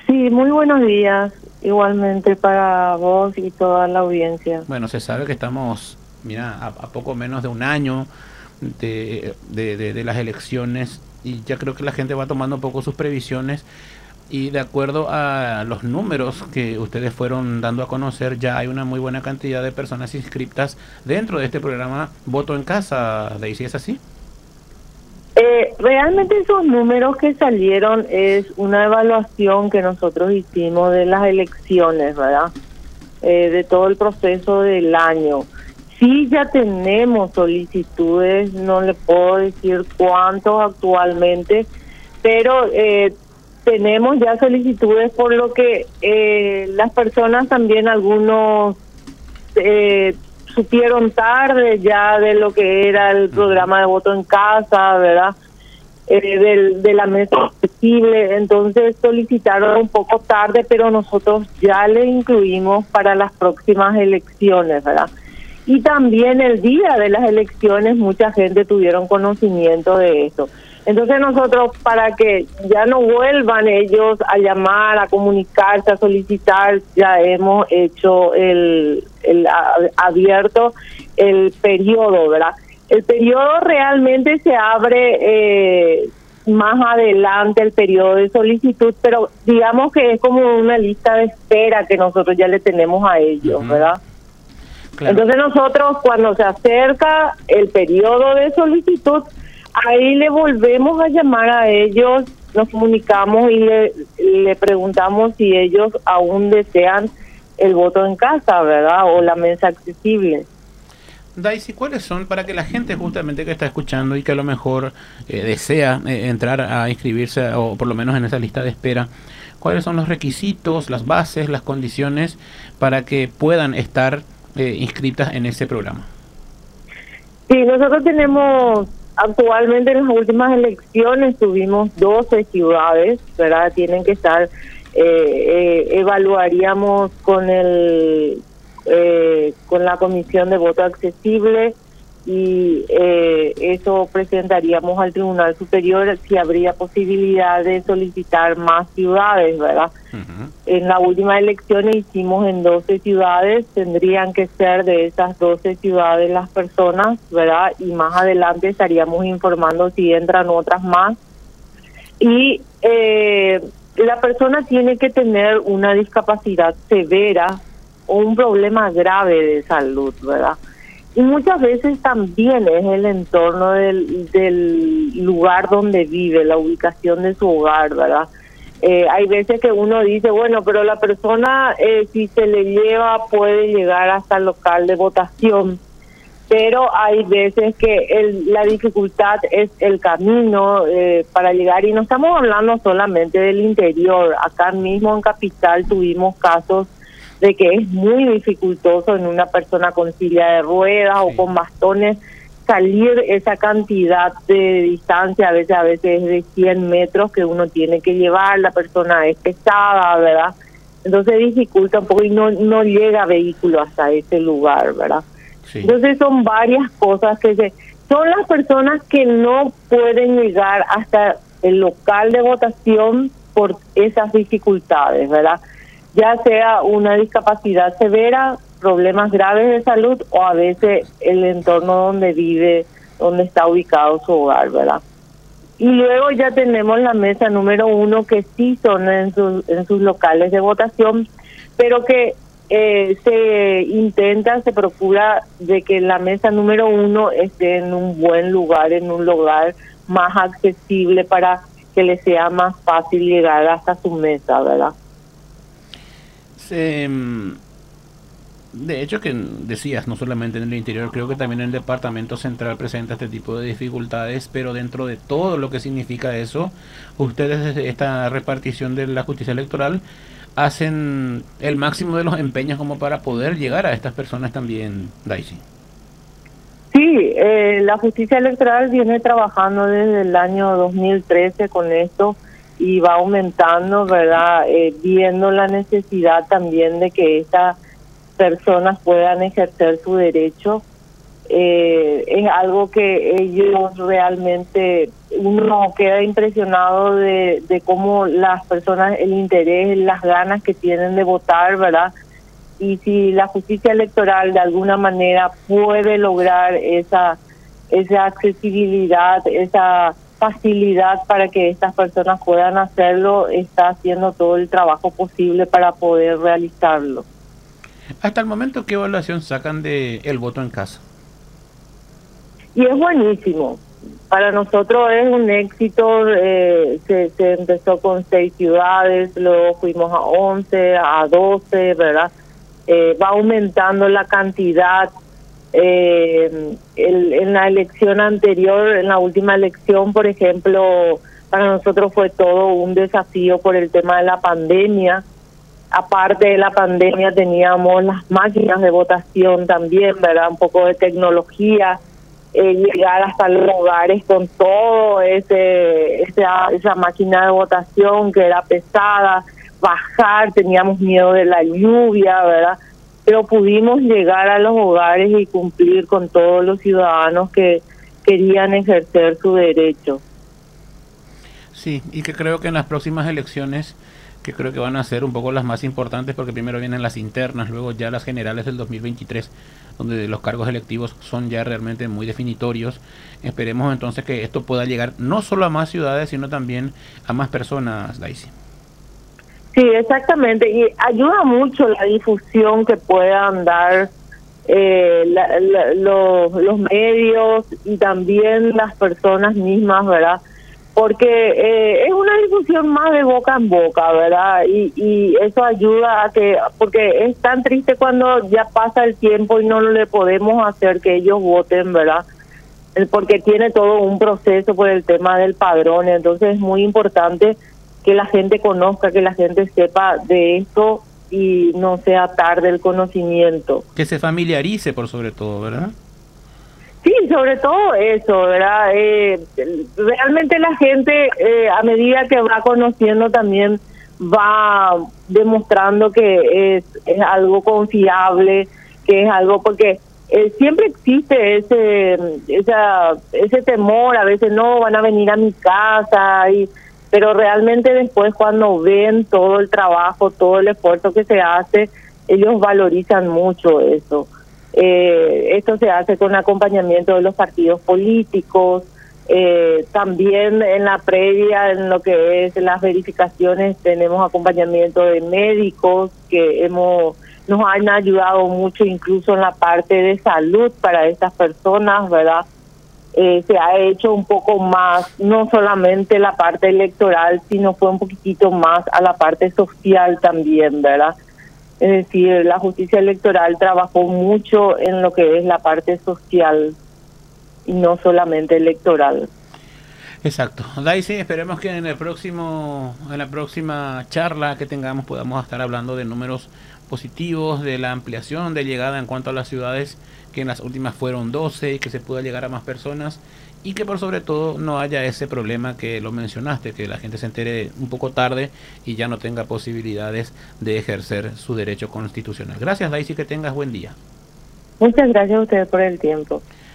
Sí, muy buenos días, igualmente para vos y toda la audiencia. Bueno, se sabe que estamos, mira, a poco menos de un año de las elecciones y ya creo que la gente va tomando un poco sus previsiones y de acuerdo a los números que ustedes fueron dando a conocer, ya hay una muy buena cantidad de personas inscritas dentro de este programa Voto en Casa, Daisy, ¿es así? Realmente esos números que salieron es una evaluación que nosotros hicimos de las elecciones, ¿verdad? De todo el proceso del año. Sí, ya tenemos solicitudes, no le puedo decir cuántos actualmente, pero tenemos ya solicitudes por lo que las personas también, algunos eh, supieron tarde ya de lo que era el programa de voto en casa, ¿verdad? De la mesa accesible, entonces solicitaron un poco tarde, pero nosotros ya le incluimos para las próximas elecciones, ¿verdad? Y también el día de las elecciones mucha gente tuvieron conocimiento de eso. Entonces nosotros, para que ya no vuelvan ellos a llamar, a comunicarse, a solicitar, ya hemos hecho abierto el periodo, ¿verdad? El periodo realmente se abre más adelante, el periodo de solicitud, pero digamos que es como una lista de espera que nosotros ya le tenemos a ellos, ¿verdad? Claro. Entonces nosotros, cuando se acerca el periodo de solicitud, ahí le volvemos a llamar a ellos, nos comunicamos y le preguntamos si ellos aún desean el voto en casa, ¿verdad? O la mesa accesible. Daisy, ¿cuáles son para que la gente justamente que está escuchando y que a lo mejor desea entrar a inscribirse o por lo menos en esa lista de espera, cuáles son los requisitos, las bases, las condiciones para que puedan estar inscritas en ese programa? Sí, nosotros tenemos actualmente en las últimas elecciones tuvimos 12 ciudades, ¿verdad? Tienen que estar, evaluaríamos con la Comisión de Voto Accesible y eso presentaríamos al Tribunal Superior si habría posibilidad de solicitar más ciudades, ¿verdad? En la última elección hicimos en 12 ciudades, tendrían que ser de esas 12 ciudades las personas, ¿verdad? Y más adelante estaríamos informando si entran otras más. Y la persona tiene que tener una discapacidad severa o un problema grave de salud, ¿verdad? Y muchas veces también es el entorno del lugar donde vive, la ubicación de su hogar, ¿verdad? Hay veces que uno dice, bueno, pero la persona si se le lleva puede llegar hasta el local de votación, pero hay veces que la dificultad es el camino para llegar, y no estamos hablando solamente del interior. Acá mismo en Capital tuvimos casos de que es muy dificultoso en una persona con silla de ruedas o con bastones salir esa cantidad de distancia, a veces es de 100 metros que uno tiene que llevar, la persona es pesada, ¿verdad? Entonces dificulta un poco y no llega vehículo hasta ese lugar, ¿verdad? Sí. Entonces son varias cosas son las personas que no pueden llegar hasta el local de votación por esas dificultades, ¿verdad? Ya sea una discapacidad severa, problemas graves de salud o a veces el entorno donde vive, donde está ubicado su hogar, ¿verdad? Y luego ya tenemos la mesa número 1 que sí son en sus locales de votación, pero que se procura de que la mesa número 1 esté en un buen lugar, en un lugar más accesible para que le sea más fácil llegar hasta su mesa, ¿verdad? De hecho, que decías, no solamente en el interior, creo que también el departamento central presenta este tipo de dificultades, pero dentro de todo lo que significa eso, ustedes desde esta repartición de la justicia electoral hacen el máximo de los empeños como para poder llegar a estas personas también, Daisy. Sí, la justicia electoral viene trabajando desde el año 2013 con esto y va aumentando, ¿verdad? Viendo la necesidad también de que estas personas puedan ejercer su derecho. Es algo que ellos realmente uno queda impresionado de cómo las personas, el interés, las ganas que tienen de votar, ¿verdad? Y si la justicia electoral de alguna manera puede lograr esa accesibilidad, esa facilidad para que estas personas puedan hacerlo, está haciendo todo el trabajo posible para poder realizarlo. Hasta el momento, ¿qué evaluación sacan de el voto en casa? Y es buenísimo. Para nosotros es un éxito. Se empezó con 6 ciudades, luego fuimos a 11, a 12, ¿verdad? Va aumentando la cantidad. En la elección anterior, en la última elección, por ejemplo, para nosotros fue todo un desafío por el tema de la pandemia. Aparte de la pandemia teníamos las máquinas de votación también, ¿verdad? Un poco de tecnología, llegar hasta los hogares con todo esa máquina de votación que era pesada, bajar, teníamos miedo de la lluvia, ¿verdad? Pero pudimos llegar a los hogares y cumplir con todos los ciudadanos que querían ejercer su derecho. Sí, y que creo que en las próximas elecciones, que creo que van a ser un poco las más importantes, porque primero vienen las internas, luego ya las generales del 2023, donde los cargos electivos son ya realmente muy definitorios. Esperemos entonces que esto pueda llegar no solo a más ciudades, sino también a más personas, Daisy. Sí, exactamente, y ayuda mucho la difusión que puedan dar los medios y también las personas mismas, ¿verdad? Porque es una difusión más de boca en boca, ¿verdad? Y eso ayuda a que, porque es tan triste cuando ya pasa el tiempo y no le podemos hacer que ellos voten, ¿verdad? Porque tiene todo un proceso por el tema del padrón, entonces es muy importante que la gente conozca, que la gente sepa de esto y no sea tarde el conocimiento. Que se familiarice por sobre todo, ¿verdad? Sí, sobre todo eso, ¿verdad? Realmente la gente, a medida que va conociendo, también va demostrando que es algo confiable, que es algo, porque siempre existe ese temor, a veces no van a venir a mi casa, pero realmente después cuando ven todo el trabajo, todo el esfuerzo que se hace, ellos valorizan mucho eso. Esto se hace con acompañamiento de los partidos políticos, también en la previa, en lo que es las verificaciones, tenemos acompañamiento de médicos que nos han ayudado mucho, incluso en la parte de salud para estas personas, ¿verdad? Se ha hecho un poco más, no solamente la parte electoral, sino fue un poquitito más a la parte social también, ¿verdad? Es decir, la justicia electoral trabajó mucho en lo que es la parte social y no solamente electoral. Exacto. Daisy, esperemos que en la próxima charla que tengamos podamos estar hablando de números positivos, de la ampliación de llegada en cuanto a las ciudades, que en las últimas fueron 12 y que se pueda llegar a más personas, y que por sobre todo no haya ese problema que lo mencionaste, que la gente se entere un poco tarde y ya no tenga posibilidades de ejercer su derecho constitucional. Gracias, Daisy, que tengas buen día. Muchas gracias a ustedes por el tiempo.